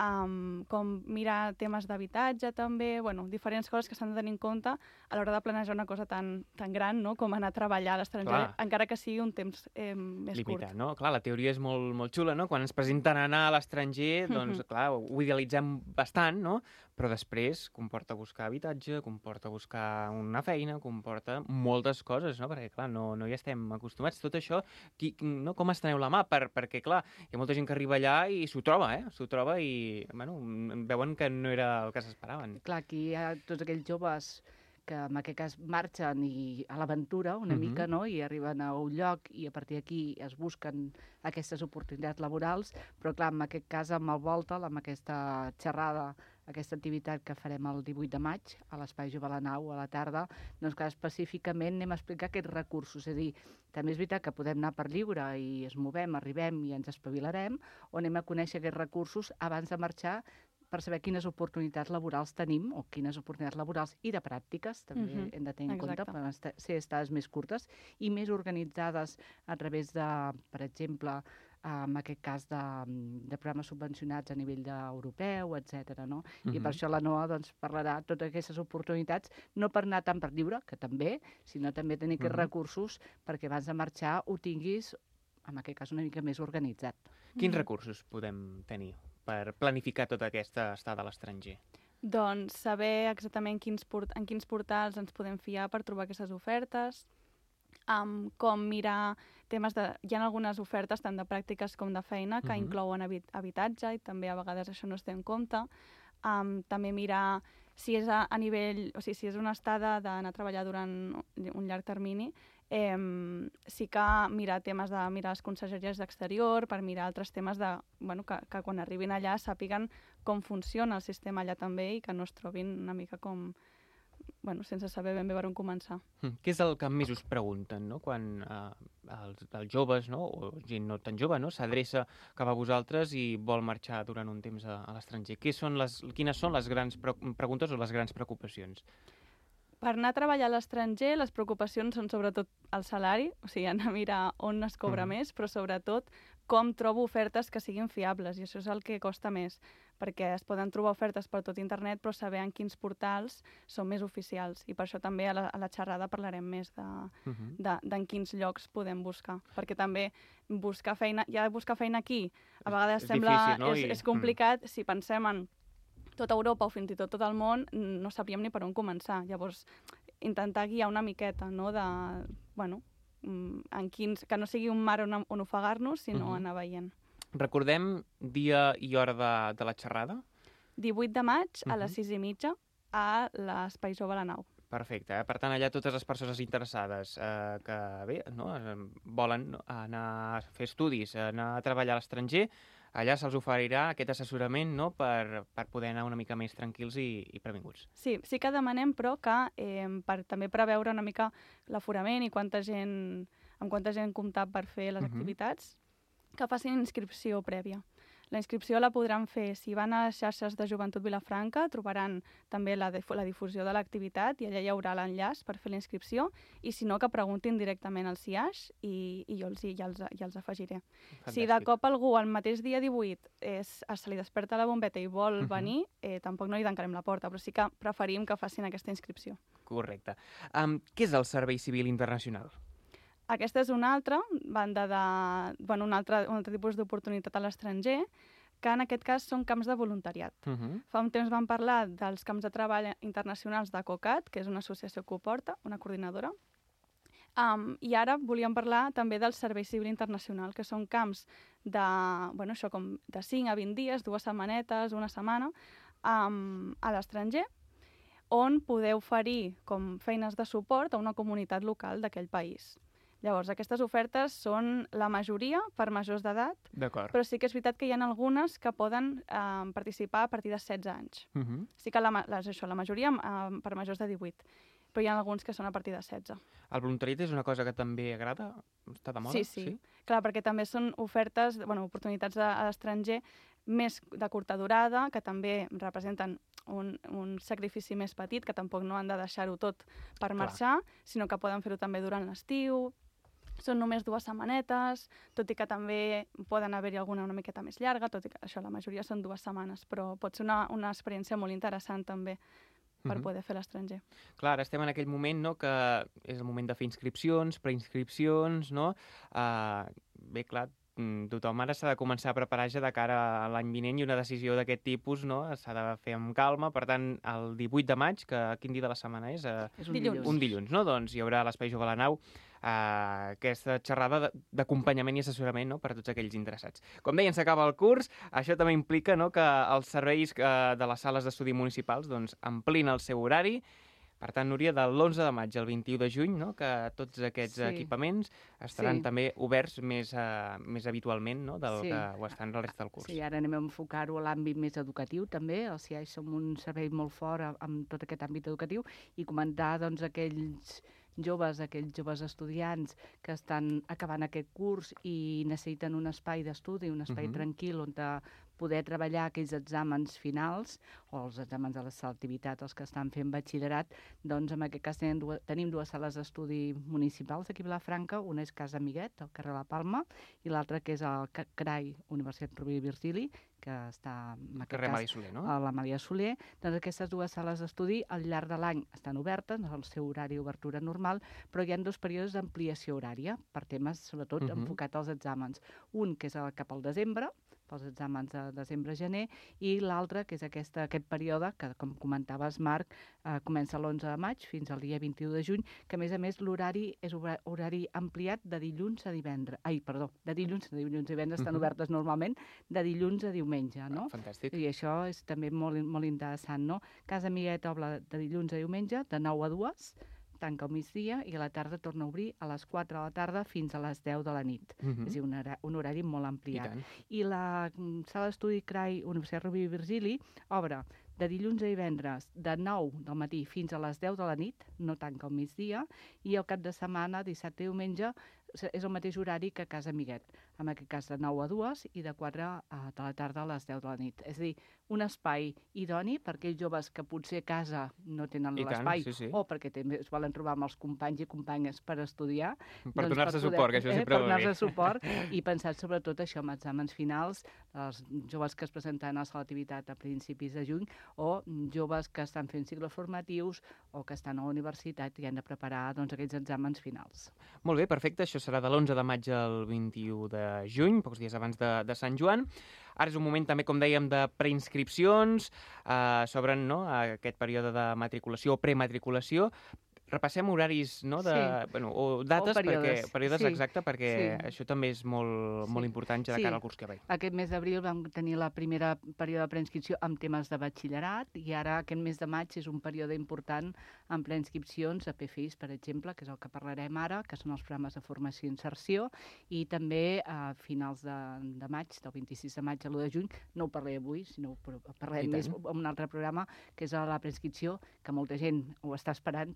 um, com mirar temes d'habitatge també, bueno, diferents coses que s'han de tenir en compte a l'hora de planejar una cosa tan, tan gran, no?, com anar a treballar a l'estranger, Clar. encara que sigui un temps eh, més Limitat, curt. no? Clar, la teoria és molt, molt xula, no? Quan ens presenten anar a l'estranger, doncs, Mhm. clar, ho idealitzem bastant, no? Però després comporta buscar habitatge, comporta buscar una feina, comporta moltes coses, no? Perquè, clar, no, no hi estem acostumats. Tot això, qui, no? Com esteneu la mà? Per, perquè, clar, hi ha molta gent que arriba allà i s'ho troba, eh? S'ho troba i, bueno, veuen que no era el que s'esperaven. Clar, aquí hi ha tots aquells joves que en aquest cas marxen i a l'aventura una Mhm. mica, no?, i arriben a un lloc i a partir d'aquí es busquen aquestes oportunitats laborals, però clar, en aquest cas amb el Voltal, amb aquesta xerrada, aquesta activitat que farem el divuit de maig a l'Espai Jove a la Nau a la tarda, doncs clar, específicament anem a explicar aquests recursos, és a dir, també és veritat que podem anar per lliure i es movem, arribem i ens espavilarem, o anem a conèixer aquests recursos abans de marxar per saber quines oportunitats laborals tenim o quines oportunitats laborals i de pràctiques també Mhm, hem de tenir en compte, exacte. poden esta- ser estades més curtes i més organitzades a través de, per exemple, en aquest cas de, de programes subvencionats a nivell europeu, etcètera, no? I Mhm. per això la Noa doncs, parlarà de totes aquestes oportunitats, no per anar tant per lliure, que també, sinó també tenir aquests Mhm. recursos perquè abans de marxar ho tinguis, en aquest cas, una mica més organitzat. Quins Mhm. recursos podem tenir per planificar tota aquesta estada a l'estranger? Doncs saber exactament quins port en quins portals ens podem fiar per trobar aquestes ofertes, um, com mirar temes de... Hi ha algunes ofertes tant de pràctiques com de feina que Mhm. inclouen habi habitatge i també a vegades això no es té en compte. Um, també mirar si és a, a nivell... O sigui, si és una estada d'anar a treballar durant un llarg termini, eh, sí que mirar temes de mirar les conselleries d'exterior, per mirar altres temes de, bueno, que, que quan arribin allà sàpiguen com funciona el sistema allà també i que no es trobin una mica com... Bueno, sense saber ben bé per on començar. Hm, Què és el que més us pregunten, no?, quan eh, els, els joves, no?, o gent no tan jove, no?, s'adreça cap a vosaltres i vol marxar durant un temps a, a l'estranger? Què són les, quines són les grans pre preguntes o les grans preocupacions? Per anar a treballar a l'estranger, les preocupacions són sobretot el salari, o sigui, anar a mirar on es cobra Mhm. més, però sobretot com trobo ofertes que siguin fiables, i això és el que costa més, perquè es poden trobar ofertes per tot internet, però saber en quins portals són més oficials, i per això també a la, a la xerrada parlarem més de, Mhm. de, d'en quins llocs podem buscar, perquè també buscar feina, ja buscar feina aquí, a vegades és sembla, difícil, no? és, I- és complicat, si pensem en tota Europa o fins i tot tot el món, no sabíem ni per on començar. Llavors, intentar guiar una miqueta, no?, de, bueno, mm, en quins, que no sigui un mar on, on ofegar-nos, sinó Mhm. anar veient. Recordem dia i hora de, de la xerrada? divuit de maig a Mhm. les sis i mitja a l'Espai Jove a la Nau. Perfecte. Eh? Per tant, allà totes les persones interessades eh, que bé, no, eh, volen anar a fer estudis, anar a treballar a l'estranger, allà se'ls oferirà aquest assessorament, no?, per, per poder anar una mica més tranquils i, i previnguts. Sí, sí que demanem, però, que eh, per també preveure una mica l'aforament i quanta gent, amb quanta gent comptar per fer les Mhm. activitats, que facin inscripció prèvia. La inscripció la podran fer si van a les xarxes de Joventut Vilafranca, trobaran també la, dif la difusió de l'activitat i allà hi haurà l'enllaç per fer la inscripció, i si no, que preguntin directament al C I A X i, i jo els, ja, els, ja els afegiré. Fantàstic. Si de cop algú el mateix dia divuit és, se li desperta la bombeta i vol uh -huh. venir, eh, tampoc no li tancarem la porta, però sí que preferim que facin aquesta inscripció. Correcte. Um, què és el Servei Civil Internacional? Aquesta és una altra banda de... Bueno, un altre, un altre tipus d'oportunitat a l'estranger, que en aquest cas són camps de voluntariat. Uh -huh. Fa un temps vam parlar dels camps de treball internacionals de COCAT, que és una associació que ho porta, una coordinadora, um, i ara volíem parlar també del Servei Civil Internacional, que són camps de, bueno, això com de cinc a vint dies, dues setmanetes, una setmana, um, a l'estranger, on podeu oferir com feines de suport a una comunitat local d'aquell país. Llavors, aquestes ofertes són la majoria per majors d'edat, però sí que és veritat que hi ha algunes que poden eh, participar a partir de setze anys. Uh -huh. Sí que la, la, això, la majoria eh, per majors de divuit, però hi ha alguns que són a partir de setze. El voluntariat és una cosa que també agrada? Està de moda? Sí, sí. sí? Clar, perquè també són ofertes, bueno, oportunitats a, a l'estranger més de curta durada, que també representen un, un sacrifici més petit, que tampoc no han de deixar-ho tot per marxar, Clar. sinó que poden fer-ho també durant l'estiu. Són només dues setmanetes, tot i que també poden haver-hi alguna una miqueta més llarga, tot i que això, la majoria són dues setmanes, però pot ser una, una experiència molt interessant també per uh-huh. poder fer l'estranger. Clar, ara estem en aquell moment, no?, que és el moment de fer inscripcions, preinscripcions, no? Uh, bé, clar, tothom ara s'ha de començar a preparar ja de cara a l'any vinent i una decisió d'aquest tipus, no?, s'ha de fer amb calma. Per tant, el divuit de maig, que quin dia de la setmana és? Uh, és un dilluns. Un dilluns, no? Doncs hi haurà a l'Espai Jove a la Nau Uh, aquesta xerrada d'acompanyament i assessorament, no?, per a tots aquells interessats. Com deien, s'acaba el curs. Això també implica, no?, que els serveis uh, de les sales d'estudi municipals doncs, amplin el seu horari. Per tant, Núria, de l'onze de maig al vint-i-u de juny, no?, que tots aquests sí. equipaments estaran sí. també oberts més, uh, més habitualment, no?, del sí. que ho estan el resta del curs. Sí, ara anem a enfocar-ho a l'àmbit més educatiu, també. El C I A X som un servei molt fort amb tot aquest àmbit educatiu i comentar, doncs, aquells joves, aquells joves estudiants que estan acabant aquest curs i necessiten un espai d'estudi, un espai uh-huh. tranquil on poder treballar aquells exàmens finals o els exàmens de la selectivitat, els que estan fent batxillerat, doncs en aquest cas tenim dues, tenim dues sales d'estudi municipals aquí a Vilafranca, una és Casa Amiguet, al carrer La Palma, i l'altra que és el C R A I, Universitat Rovira i Virgili, que està en carrer Maria Soler, no? A la Maria Soler. Doncs aquestes dues sales d'estudi al llarg de l'any estan obertes, no és el seu horari d'obertura normal, però hi ha dos períodes d'ampliació horària per temes, sobretot, uh-huh. enfocats als exàmens. Un, que és cap al desembre, pels exàmens de desembre-gener, i l'altre, que és aquesta, aquest període, que, com comentaves, Marc, eh, comença l'onze de maig fins al dia vint-i-u de juny, que, a més a més, l'horari és horari ampliat de dilluns a divendres. Ai, perdó, de dilluns a dilluns i divendres estan uh-huh. obertes normalment, de dilluns a diumenge, no? Ah, fantàstic. I això és també molt, molt interessant, no? Casa Amiguet obre de dilluns a diumenge, de nou a dues, tanca al migdia i a la tarda torna a obrir a les quatre de la tarda fins a les deu de la nit. Uh-huh. És a dir, un, hora, un horari molt ampliat. I, I la sala d'estudi C R A I Universitat Rovira i Virgili obre de dilluns a divendres de nou del matí fins a les deu de la nit, no tanca al migdia, i el cap de setmana, dissabte i diumenge, és el mateix horari que a Casa Amiguet, en aquest cas de nou a dues i de quatre de la tarda a les deu de la nit. És a dir, un espai idoni per aquells joves que potser a casa no tenen l'espai sí, sí. o perquè també es volen trobar amb els companys i companyes per estudiar. Per doncs, donar-se suport, que això eh, sempre va bé. Per donar-se suport i pensar sobretot això amb exàmens finals, els joves que es presenten a la selectivitat a principis de juny o joves que estan fent cicles formatius o que estan a la universitat i han de preparar doncs, aquells exàmens finals. Molt bé, perfecte. Això serà de l'onze de maig al vint-i-u de juny, pocs dies abans de, de Sant Joan. Ara és un moment també, com dèiem, de preinscripcions. Eh, s'obren no, aquest període de matriculació o prematriculació. Repassem horaris, no, de, sí. bueno, o dates, o períodes, perquè, períodes sí. exacte, perquè sí. això també és molt, sí. molt important ja de sí. cara al curs que ve. Aquest mes d'abril vam tenir la primera període de preinscripció amb temes de batxillerat i ara aquest mes de maig és un període important amb preinscripcions a P F I S, per exemple, que és el que parlarem ara, que són els programes de formació i inserció, i també a finals de, de maig, del vint-i-sis de maig a l'u de juny, no ho parlaré avui, sinó parlarem més en un altre programa, que és la preinscripció, que molta gent ho està esperant, preinscripció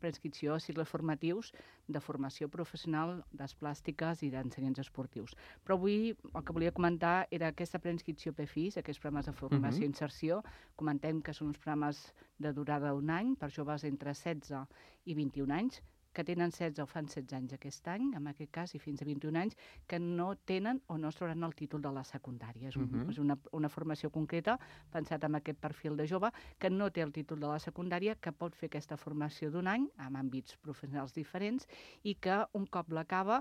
preinscripció a cicles formatius de formació professional, d'arts plàstiques i d'ensenyants esportius. Però avui el que volia comentar era aquesta preinscripció P F I S, aquests programes de formació i inserció. Comentem que són uns programes de durada d'un any per joves entre setze i vint-i-un anys, que tenen setze o fan setze anys aquest any, en aquest cas, i fins a vint-i-un anys, que no tenen o no es trauran el títol de la secundària. És, un, uh -huh. és una, una formació concreta pensat en aquest perfil de jove que no té el títol de la secundària, que pot fer aquesta formació d'un any en àmbits professionals diferents i que un cop l'acaba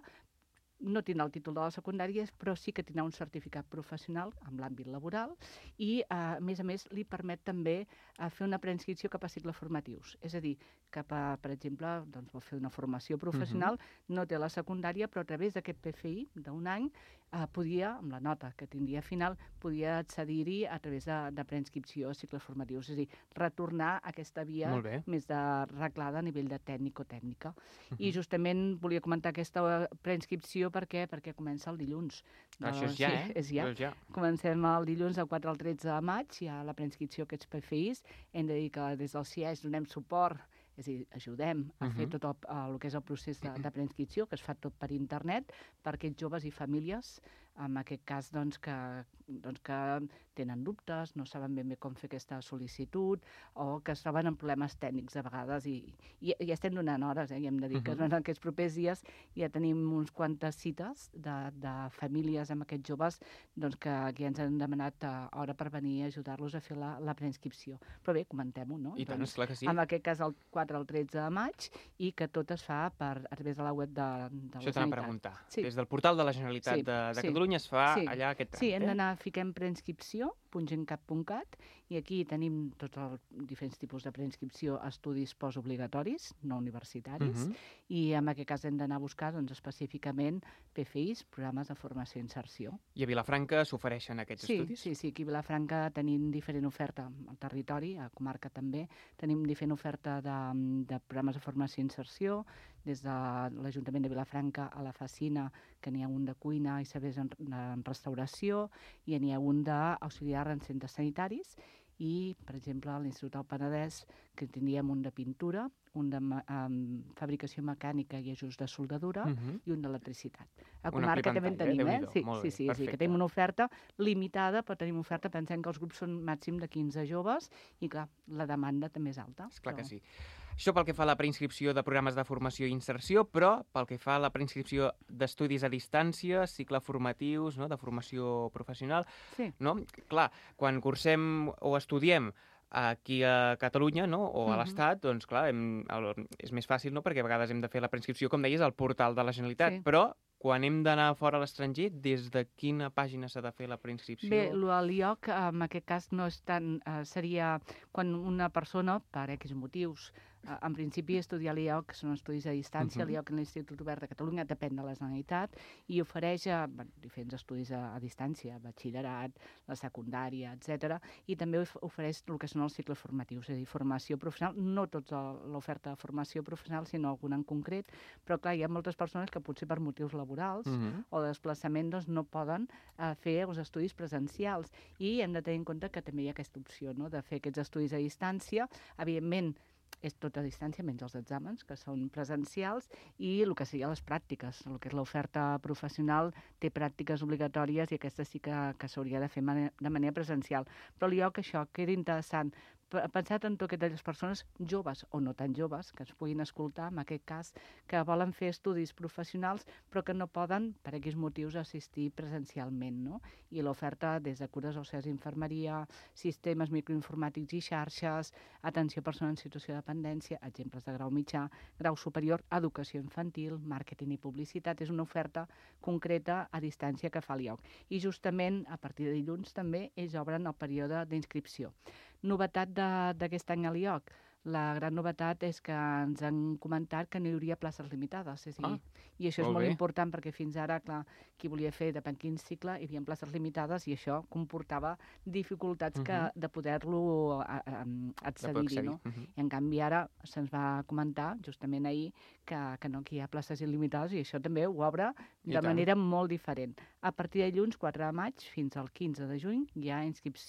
no tindrà el títol de la secundària, però sí que tindrà un certificat professional en l'àmbit laboral i, a més a més, li permet també fer una preinscripció cap a cicles formatius. És a dir, cap a, per exemple, doncs, vol fer una formació professional, uh-huh. no té la secundària, però a través d'aquest P F I d'un any eh, podia, amb la nota que tindria final, podia accedir-hi a través de, de preinscripció a cicles formatius. És a dir, retornar a aquesta via més arreglada a nivell de tècnico-tècnica. Uh-huh. I justament volia comentar aquesta preinscripció per què? Perquè comença el dilluns. Això és ja, sí, eh? És ja. És ja. Comencem el dilluns del quatre al tretze de maig, hi ha la preinscripció a aquests P F Is. Hem de dir que des del C I E S donem suport, és a dir, ajudem a uh-huh. fer tot el, el que és el procés de, de preinscripció, que es fa tot per internet, per aquests joves i famílies, en aquest cas doncs, que, doncs, que tenen dubtes, no saben ben bé com fer aquesta sol·licitud, o que es troben en problemes tècnics a vegades, i, i, i estem donant hores, eh? I hem de dir uh-huh. que en aquests propers dies ja tenim uns quantes cites de, de famílies amb aquests joves doncs, que, que ens han demanat uh, hora per venir a ajudar-los a fer la, la preinscripció. Però bé, comentem-ho, no? I tant, doncs, esclar que sí. En aquest cas el quatre al tretze de maig, i que tot es fa per, a través de la web de, de la Això Generalitat. t'anava a preguntar. Sí. Des del portal de la Generalitat sí, de, de sí. Catalunya es fa sí. allà aquest tràmit. Sí, hem d'anar, fiquem preinscripció, .gencat punt cat, i aquí tenim tots els diferents tipus de preinscripció a estudis postobligatoris, no universitaris, uh-huh. i en aquest cas hem d'anar a buscar doncs, específicament P F Is, programes de formació i inserció. I a Vilafranca s'ofereixen aquests sí, estudis? Sí, sí, aquí a Vilafranca tenim diferent oferta al territori, a comarca també, tenim diferent oferta de, de programes de formació i inserció, des de l'Ajuntament de Vilafranca a la Facina, que n'hi ha un de cuina i serveis en, en restauració, i n'hi ha un d'auxiliar en centres sanitaris, i, per exemple, a l'Institut del Penedès, que tindríem un de pintura, un de um, fabricació mecànica i ajust de soldadura, uh-huh. i un d'electricitat. A comarca també en tenim, eh? Sí, sí, sí, sí, que tenim una oferta limitada, però tenim oferta, pensem que els grups són màxim de quinze joves, i clar, la demanda també és alta. És clar però... que sí. Això pel que fa a la preinscripció de programes de formació i inserció, però pel que fa a la preinscripció d'estudis a distància, cicle formatius, no?, de formació professional, sí. no? Clar, quan cursem o estudiem aquí a Catalunya, no?, o a l'Estat, uh-huh. doncs clar, hem, és més fàcil, no?, perquè a vegades hem de fer la preinscripció, com deies, al portal de la Generalitat, sí. però quan hem d'anar fora a l'estranger, des de quina pàgina s'ha de fer la preinscripció? Bé, el lloc, en aquest cas, no és tant... Eh, seria quan una persona, per X motius, eh, en principi estudiar l'I O C, que són estudis a distància, uh-huh. l'I O C en l'Institut Obert de Catalunya depèn de la Generalitat, i ofereix eh, bueno, diferents estudis a, a distància, batxillerat, la secundària, etcètera, i també ofereix el que són els cicles formatius, és a dir, formació professional, no tots l'oferta de formació professional, sinó alguna en concret, però clar, hi ha moltes persones que potser per motius laborals uh-huh. o de desplaçament doncs, no poden uh, fer els estudis presencials, i hem de tenir en compte que també hi ha aquesta opció, no?, de fer aquests estudis a distància. Evidentment, és tot a distància, menys els exàmens, que són presencials, i el que seria les pràctiques. El que és l'oferta professional té pràctiques obligatòries, i aquesta sí que, que s'hauria de fer de manera presencial. Però l'I O C, això, queda interessant. Pensat en totes aquelles persones joves o no tan joves que ens puguin escoltar, en aquest cas, que volen fer estudis professionals però que no poden, per aquells motius, assistir presencialment, no? I l'oferta des de cures òssees, infermeria, sistemes microinformàtics i xarxes, atenció a persones en situació de dependència, exemples de grau mitjà, grau superior, educació infantil, màrqueting i publicitat, és una oferta concreta a distància que fa l'I O C. I justament, a partir de dilluns, també ells obren el període d'inscripció. Novetat d'aquest any a l'I O C. La gran novetat és que ens han comentat que no hi hauria places limitades. És a dir, ah, i això és molt, molt important, perquè fins ara, clar, qui volia fer depèn quin cicle, hi havia places limitades, i això comportava dificultats uh-huh. que, de poder-lo accedir-hi. No? Uh-huh. I en canvi ara se'ns va comentar, justament ahir, que, que no, que hi ha places il·limitades, i això també ho obre de manera molt diferent. A partir de dilluns, quatre de maig, fins al quinze de juny, hi ha inscripció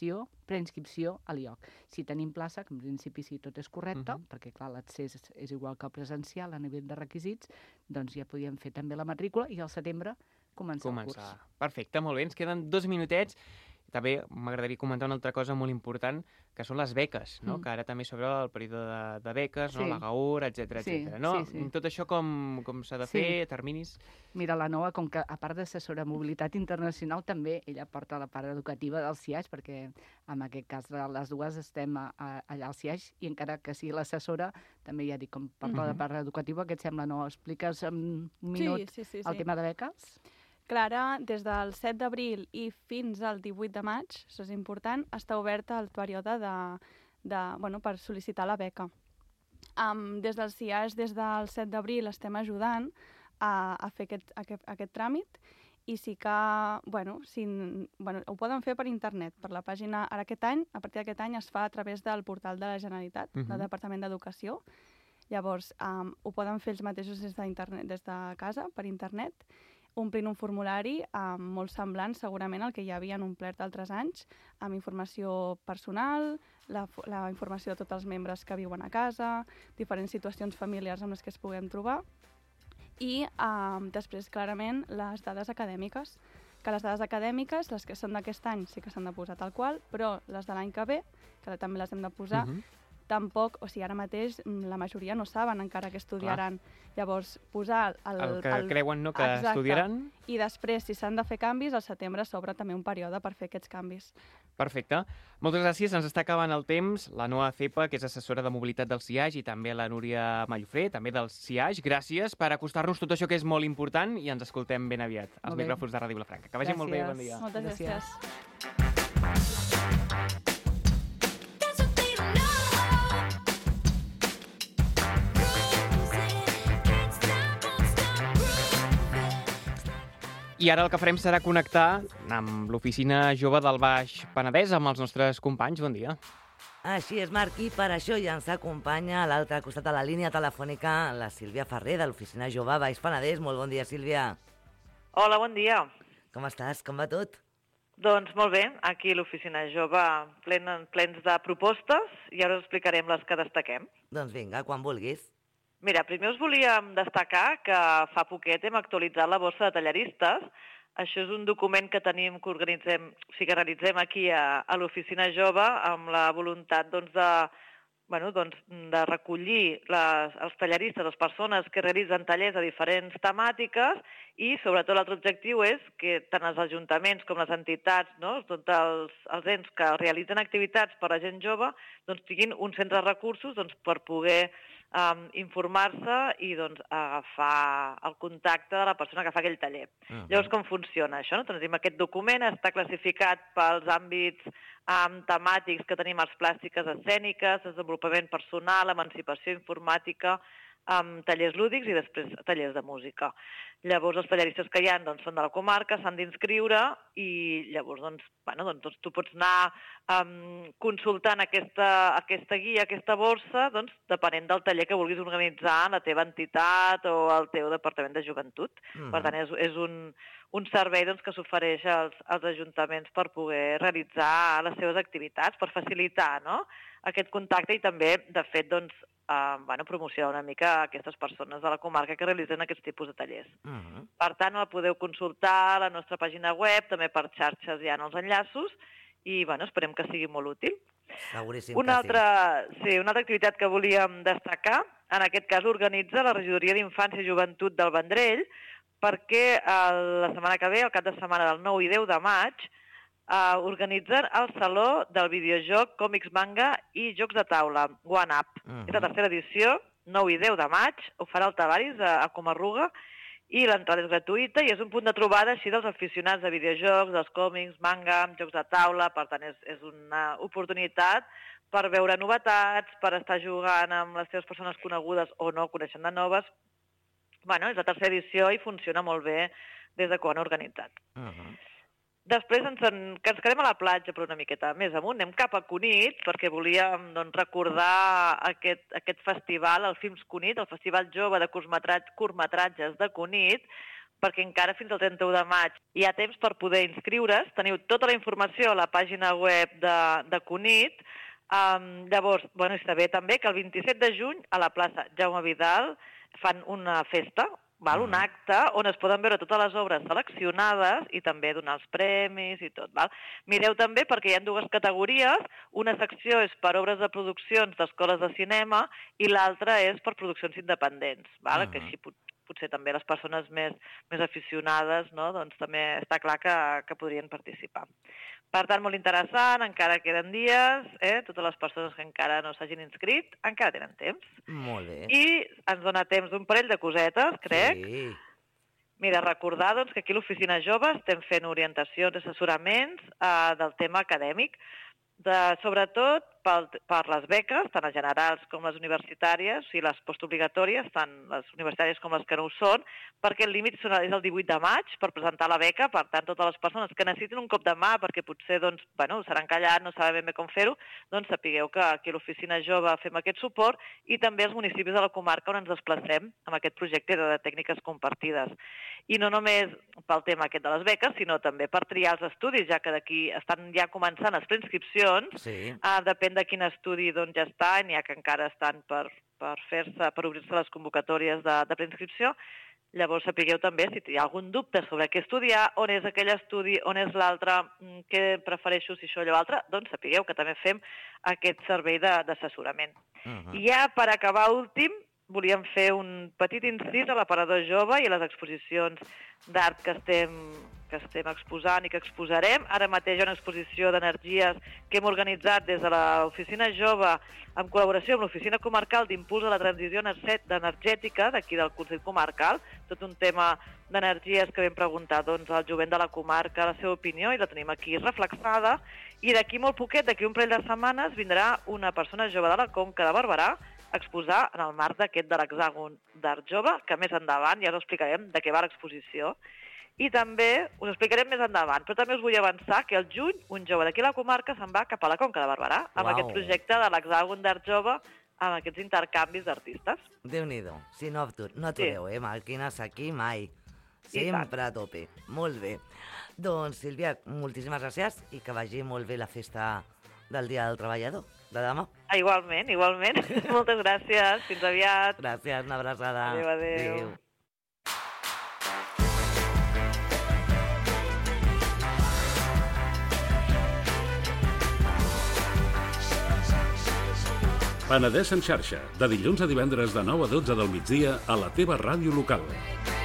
preinscripció a l'I O C. Si tenim plaça, que en principi si tot és correcte, uh -huh. perquè clar, l'accés és igual que el presencial a nivell de requisits, doncs ja podíem fer també la matrícula i al setembre començar, començar. el curs. Perfecte, molt bé, ens queden dos minutets. També m'agradaria comentar una altra cosa molt important, que són les beques, no? Mm. que ara també s'obre el període de, de beques, sí. no? la GAUR, etcètera, sí, etcètera. No? Sí, sí. Tot això com, com s'ha de fer, sí. terminis? Mira, la Noa, com que a part d'assessora de mobilitat internacional, també ella porta la part educativa del C I A X, perquè en aquest cas les dues estem a, a, allà al C I A X, i encara que sigui l'assessora, també ja dic, com parla mm-hmm. de part educativa, què et sembla, Noa? Expliques en un minut sí, sí, sí, el sí. tema de beques? Clara, des del set d'abril i fins al divuit de maig, això és important, està oberta el període de, de, bueno, per sol·licitar la beca. Um, des del C I A S, des del set d'abril, estem ajudant a, a fer aquest, aquest, aquest tràmit i sí que, bueno, si, bueno, ho poden fer per internet, per la pàgina, ara aquest any, a partir d'aquest any es fa a través del portal de la Generalitat, uh-huh. del Departament d'Educació. Llavors, um, ho poden fer ells mateixos des d'internet, des de casa, per internet, omplint un formulari um, molt semblant segurament al que ja havien omplert altres anys, amb informació personal, la, la informació de tots els membres que viuen a casa, diferents situacions familiars amb les que es puguem trobar, i um, després, clarament, les dades acadèmiques, que les dades acadèmiques, les que són d'aquest any, sí que s'han de posar tal qual, però les de l'any que ve, que també les hem de posar, uh-huh. tampoc, o sigui, ara mateix la majoria no saben encara que estudiaran. Clar. Llavors, posar el... El que el, creuen no que exacte. estudiaran. I després, si s'han de fer canvis, al setembre s'obre també un període per fer aquests canvis. Perfecte. Moltes gràcies. Ens està acabant el temps. La Noa Cepa, que és assessora de mobilitat del C I A X, i també la Núria Mallofré, també del C I A X. Gràcies per acostar-nos tot això que és molt important i ens escoltem ben aviat als micròfons de Ràdio Vilafranca. Que vagi gràcies. molt bé. Bon dia. Moltes gràcies. gràcies. I ara el que farem serà connectar amb l'Oficina Jove del Baix Penedès, amb els nostres companys. Bon dia. Així és, Marc, i per això ja ens acompanya a l'altre costat de la línia telefònica la Sílvia Ferrer, de l'Oficina Jove Baix Penedès. Molt bon dia, Sílvia. Hola, bon dia. Com estàs? Com va tot? Doncs molt bé, aquí a l'Oficina Jove plen, plens de propostes i ara us explicarem les que destaquem. Doncs vinga, quan vulguis. Mira, primer us volíem destacar que fa poquet hem actualitzat la borsa de tallaristes. Això és un document que tenim, que organitzem, o sigui, que realitzem aquí a, a l'Oficina Jove amb la voluntat doncs, de, bueno, doncs, de recollir les, els tallaristes, les persones que realitzen tallers de diferents temàtiques i, sobretot, l'altre objectiu és que tant els ajuntaments com les entitats, no, tots els, els ens que realitzen activitats per a gent jove, doncs, tinguin un centre de recursos doncs, per poder Um, informar-se i doncs, agafar el contacte de la persona que fa aquell taller. Uh-huh. Llavors, com funciona això? No? Tenim aquest document, està classificat pels àmbits um, temàtics que tenim arts plàstiques escèniques, desenvolupament personal, emancipació informàtica, amb tallers lúdics i després tallers de música. Llavors, els tallaristes que hi ha doncs, són de la comarca, s'han d'inscriure i llavors doncs, bueno, doncs, tu pots anar um, consultant aquesta, aquesta guia, aquesta borsa, doncs, depenent del taller que vulguis organitzar en la teva entitat o el teu departament de joventut. Mm-hmm. Per tant, és, és un, un servei doncs, que s'ofereix als, als ajuntaments per poder realitzar les seves activitats, per facilitar, no?, aquest contacte i també, de fet, doncs, Uh, bueno, promocionar una mica aquestes persones de la comarca que realitzen aquests tipus de tallers. Uh-huh. Per tant, la podeu consultar a la nostra pàgina web, també per xarxes hi ha els enllaços, i bueno, esperem que sigui molt útil. Seguríssim una que altra, sí. sí. Una altra activitat que volíem destacar, en aquest cas organitza la Regidoria d'Infància i Joventut del Vendrell, perquè la setmana que ve, el cap de setmana del nou i deu de maig, Uh, organitzen el Saló del Videojoc, Còmics, Manga i Jocs de Taula, One Up. Uh-huh. És la tercera edició, nou i deu de maig, ho farà el Tavaris a, a Comarruga, i l'entrada és gratuïta i és un punt de trobada així dels aficionats de videojocs, dels còmics, manga, jocs de taula, per tant és, és una oportunitat per veure novetats, per estar jugant amb les teves persones conegudes o no, coneixent de noves. Bueno, és la tercera edició i funciona molt bé des de quan ho han organitzat. Uh-huh. Després ens, en, que ens quedem a la platja, però una miqueta més amunt, anem cap a Cunit, perquè volíem doncs, recordar aquest, aquest festival, el Films Cunit, el Festival Jove de curtmetratges de Cunit, perquè encara fins al trenta-u de maig hi ha temps per poder inscriure's. Teniu tota la informació a la pàgina web de, de CUNIT. Um, llavors, bueno, està bé també que el vint-i-set de juny a la plaça Jaume Vidal fan una festa, val? Un acte on es poden veure totes les obres seleccionades i també donar els premis i tot. Val? Mireu també perquè hi ha dues categories. Una secció és per obres de produccions d'escoles de cinema i l'altra és per produccions independents, val? Uh-huh. Que així pot, potser també les persones més, més aficionades, no? Doncs també està clar que, que podrien participar. Per tant, molt interessant, encara queden dies, eh? Totes les persones que encara no s'hagin inscrit encara tenen temps. Molt bé. I ens dona temps d'un parell de cosetes, crec. Sí. Mira, recordar doncs, que aquí a l'Oficina Jove estem fent orientacions, assessoraments eh, del tema acadèmic, de, sobretot pel, per les beques, tant les generals com les universitàries, o sigui, les postobligatòries, tant les universitàries com les que no ho són, perquè el límit és el divuit de maig per presentar la beca. Per tant, totes les persones que necessitin un cop de mà, perquè potser doncs, bueno, seran callat, no saben ben bé com fer-ho, doncs sapigueu que aquí a l'Oficina Jove fem aquest suport i també als municipis de la comarca on ens desplacem amb aquest projecte de tècniques compartides. I no només pel tema aquest de les beques, sinó també per triar els estudis, ja que d'aquí estan ja començant les preinscripcions. Sí. Uh, depèn de quin estudi doncs, ja està, n'hi ha que encara estan per, per fer-se, per obrir-se les convocatòries de, de preinscripció. Llavors sapigueu també si hi ha algun dubte sobre què estudiar, on és aquell estudi, on és l'altre, què prefereixo, si això o allò altre, doncs sapigueu que també fem aquest servei d'assessorament. Uh-huh. I ja per acabar últim, volíem fer un petit incís a l'aparador jove i a les exposicions d'art que estem, que estem exposant i que exposarem. Ara mateix hi ha una exposició d'energies que hem organitzat des de l'Oficina Jove en col·laboració amb l'Oficina Comarcal d'Impuls a la Transició Energètica d'aquí del Consell Comarcal, tot un tema d'energies que vam preguntar doncs, al jovent de la comarca la seva opinió i la tenim aquí reflexada. I d'aquí molt poquet, d'aquí un parell de setmanes, vindrà una persona jove de la Conca de Barberà a exposar en el marc d'aquest de l'Hexàgon d'Art Jove, que més endavant ja us explicarem de què va l'exposició. I també us explicarem més endavant, però també us vull avançar que al juny un jove d'aquí a la comarca se'n va cap a la Conca de Barberà amb Uau. aquest projecte de l'Hexàgon d'Art Jove, amb aquests intercanvis d'artistes. Déu-n'hi-do, si no, no atureu, sí. eh, màquines aquí mai. Sempre a tope. Molt bé. Doncs, Sílvia, moltíssimes gràcies i que vagi molt bé la festa del Dia del Treballador, de demà. Ah, igualment, igualment. Moltes gràcies. Fins aviat. Gràcies, una abraçada. Adéu, adéu. adéu. Penedès en xarxa, de dilluns a divendres de nou a dotze del migdia a la teva ràdio local.